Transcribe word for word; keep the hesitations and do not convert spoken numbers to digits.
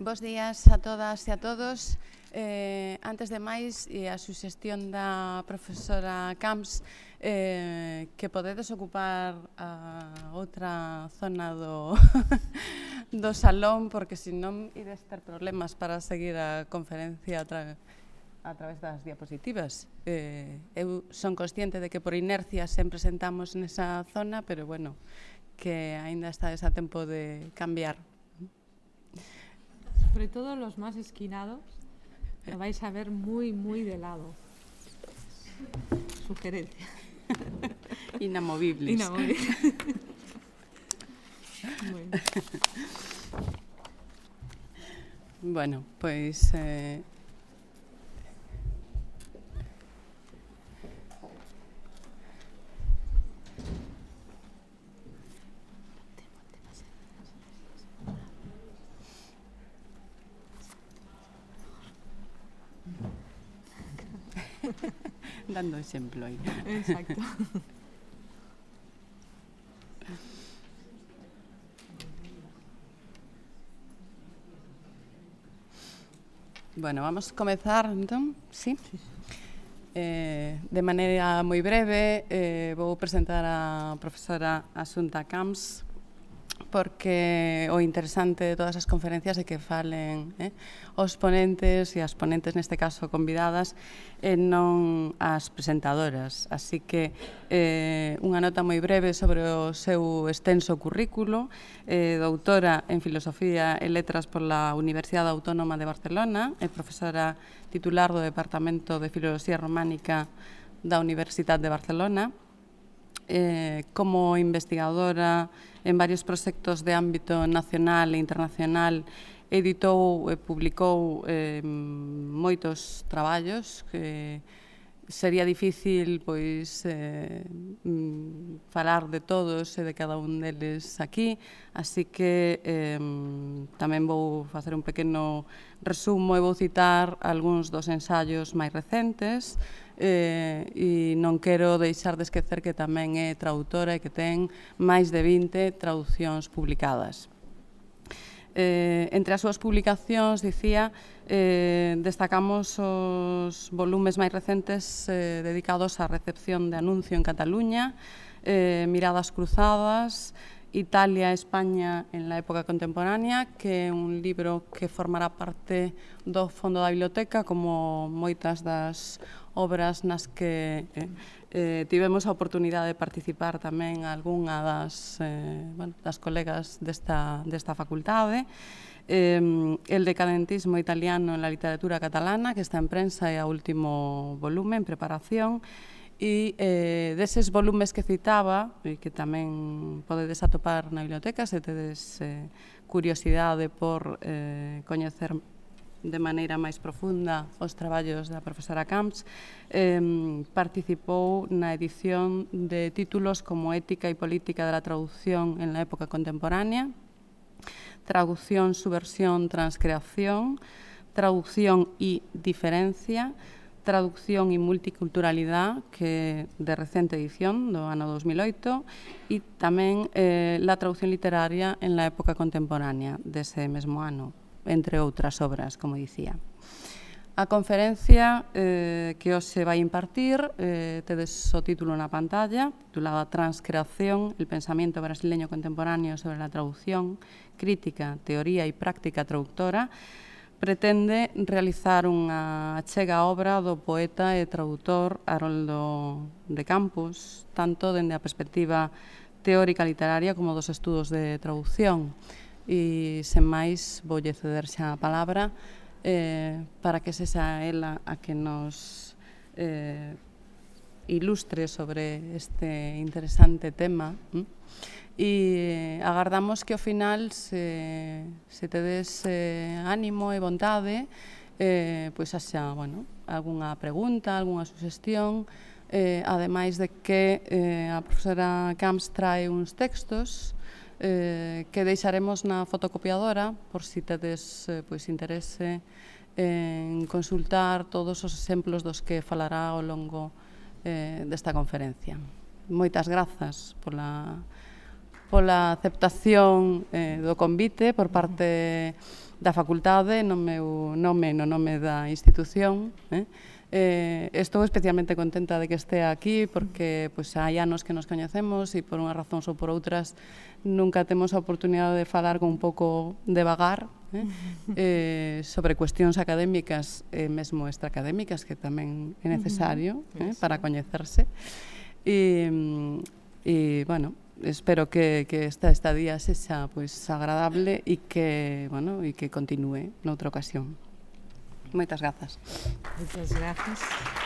Bos días a todas e a todos. Eh, antes de máis, e a suxestión da profesora Camps, eh, que podedes ocupar a outra zona do, do salón, porque senón ides ter problemas para seguir a conferencia a, tra a través das diapositivas. Eh, eu son consciente de que por inercia sempre sentamos nesa zona, pero bueno, que aínda estades a tempo de cambiar. Sobre todo los más esquinados, lo vais a ver muy, muy de lado. Sugerencia. Inamovibles. Inamovibles. Bueno. Bueno, pois... Eh, dando exemplo aí. Exacto. Bueno, vamos comezar, entón, sí? Eh, de maneira moi breve, eh, vou presentar a profesora Asunta Camps, porque o interesante de todas as conferencias é que falen eh, os ponentes e as ponentes, neste caso convidadas, e non as presentadoras. Así que eh, unha nota moi breve sobre o seu extenso currículo. Eh, doutora en Filosofía e Letras pola Universidade Autónoma de Barcelona, e profesora titular do Departamento de Filoloxía Románica da Universidade de Barcelona. Eh, como investigadora en varios proxectos de ámbito nacional e internacional, editou e publicou eh, moitos traballos que sería difícil pois eh, falar de todos e de cada un deles aquí, así que eh, tamén vou facer un pequeno resumo e vou citar algúns dos ensaios máis recentes. Eh, e non quero deixar de esquecer que tamén é traductora e que ten máis de vinte traducións publicadas. Eh, entre as súas publicacións, dicía, eh, destacamos os volumes máis recentes eh, dedicados á recepción de anuncio en Cataluña, eh, Miradas cruzadas, Italia e España en la época contemporánea, que é un libro que formará parte do fondo da biblioteca, como moitas das obras nas que eh, eh, tivemos a oportunidade de participar tamén algunha das, eh, bueno, das colegas desta, desta facultade. Eh, el decadentismo italiano en la literatura catalana, que está en prensa e a último volume en preparación. E eh, deses volumes que citaba, e que tamén podedes atopar na biblioteca, se tedes eh, curiosidade por eh, coñecer de maneira máis profunda os traballos da profesora Camps, eh, participou na edición de títulos como Ética e Política de la Traducción en la época contemporánea, Traducción, Subversión, Transcreación, Traducción y Diferencia, Traducción e Multiculturalidade, que de recente edición do ano dos mil oito, e tamén eh, la traducción literaria en la época contemporánea dese mesmo ano, entre outras obras, como dicía. A conferencia eh, que hoxe vai impartir, eh, tedes o título na pantalla, titulada Transcreación, el pensamiento brasileño contemporáneo sobre la traducción, crítica, teoría e práctica traductora, pretende realizar unha achega obra do poeta e traductor Haroldo de Campos, tanto dende a perspectiva teórica literaria como dos estudos de traducción. E, sen máis, voulle ceder xa a palabra eh, para que sexa ela a que nos eh, ilustre sobre este interesante tema. ¿Mm? E agardamos que ao final, se, se tedes eh, ánimo e vontade, eh, pois haxa, bueno, algunha pregunta, algunha suxestión, eh, ademais de que eh, a profesora Camps trae uns textos eh, que deixaremos na fotocopiadora, por si tedes eh, pois, interese en consultar todos os exemplos dos que falará ao longo eh, desta conferencia. Moitas grazas pola pola aceptación eh, do convite por parte da facultade no meu nome, no nome da institución. Eh? Eh, estou especialmente contenta de que estea aquí porque pois, hai anos que nos coñecemos e por unhas razóns ou por outras nunca temos a oportunidade de falar con un pouco devagar eh? Eh, sobre cuestións académicas e mesmo extraacadémicas que tamén é necesario eh? para coñecerse. E, e bueno, espero que, que esta estadía sexa pois, agradable e que, bueno, e que continúe noutra ocasión. Moitas grazas. Muchas gracias.